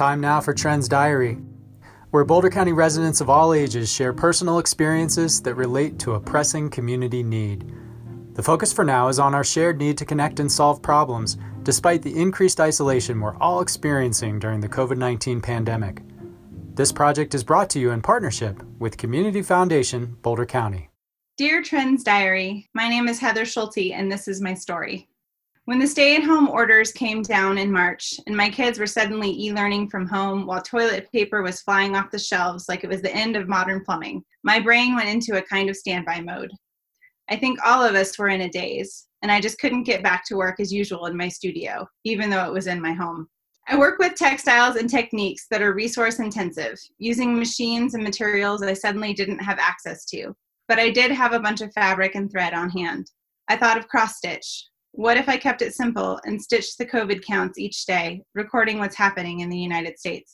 time now for Trends Diary, where Boulder County residents of all ages share personal experiences that relate to a pressing community need. The focus for now is on our shared need to connect and solve problems, despite the increased isolation we're all experiencing during the COVID-19 pandemic. This project is brought to you in partnership with Community Foundation, Boulder County. Dear Trends Diary, my name is Heather Schulte, and this is my story. When the stay-at-home orders came down in March and my kids were suddenly e-learning from home while toilet paper was flying off the shelves like it was the end of modern plumbing, my brain went into a kind of standby mode. I think all of us were in a daze, and I just couldn't get back to work as usual in my studio, even though it was in my home. I work with textiles and techniques that are resource intensive, using machines and materials I suddenly didn't have access to. But I did have a bunch of fabric and thread on hand. I thought of cross-stitch. What if I kept it simple and stitched the COVID counts each day, recording what's happening in the United States?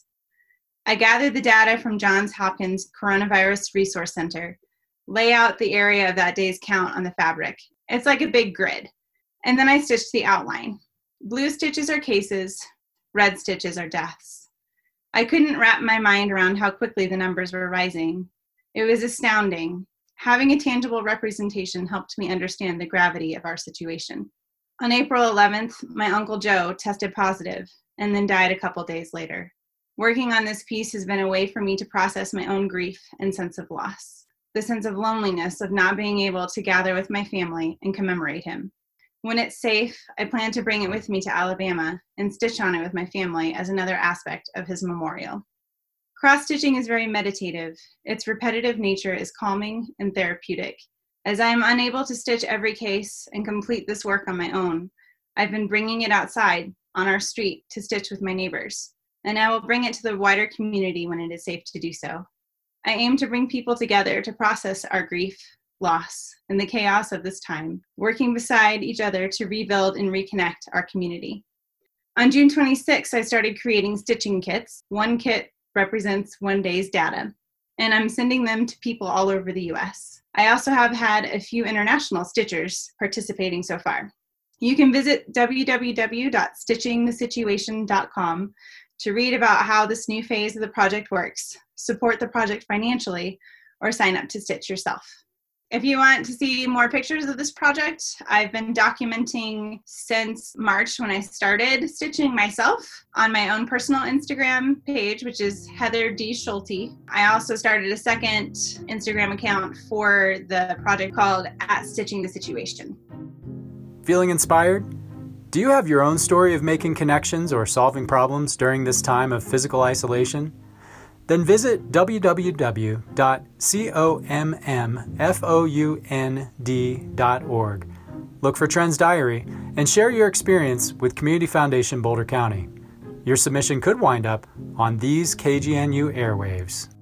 I gathered the data from Johns Hopkins Coronavirus Resource Center, lay out the area of that day's count on the fabric. It's like a big grid. And then I stitched the outline. Blue stitches are cases, red stitches are deaths. I couldn't wrap my mind around how quickly the numbers were rising. It was astounding. Having a tangible representation helped me understand the gravity of our situation. On April 11th, my Uncle Joe tested positive and then died a couple days later. Working on this piece has been a way for me to process my own grief and sense of loss, the sense of loneliness of not being able to gather with my family and commemorate him. When it's safe, I plan to bring it with me to Alabama and stitch on it with my family as another aspect of his memorial. Cross-stitching is very meditative. Its repetitive nature is calming and therapeutic. As I am unable to stitch every case and complete this work on my own, I've been bringing it outside on our street to stitch with my neighbors, and I will bring it to the wider community when it is safe to do so. I aim to bring people together to process our grief, loss, and the chaos of this time, working beside each other to rebuild and reconnect our community. On June 26th, I started creating stitching kits. One kit represents one day's data, and I'm sending them to people all over the U.S. I also have had a few international stitchers participating so far. You can visit www.stitchingthesituation.com to read about how this new phase of the project works, support the project financially, or sign up to stitch yourself. If you want to see more pictures of this project, I've been documenting since March when I started stitching myself on my own personal Instagram page, which is Heather D. Schulte. I also started a second Instagram account for the project called @StitchingTheSituation. Feeling inspired? Do you have your own story of making connections or solving problems during this time of physical isolation? Then visit www.commfound.org. Look for Trends Diary and share your experience with Community Foundation Boulder County. Your submission could wind up on these KGNU airwaves.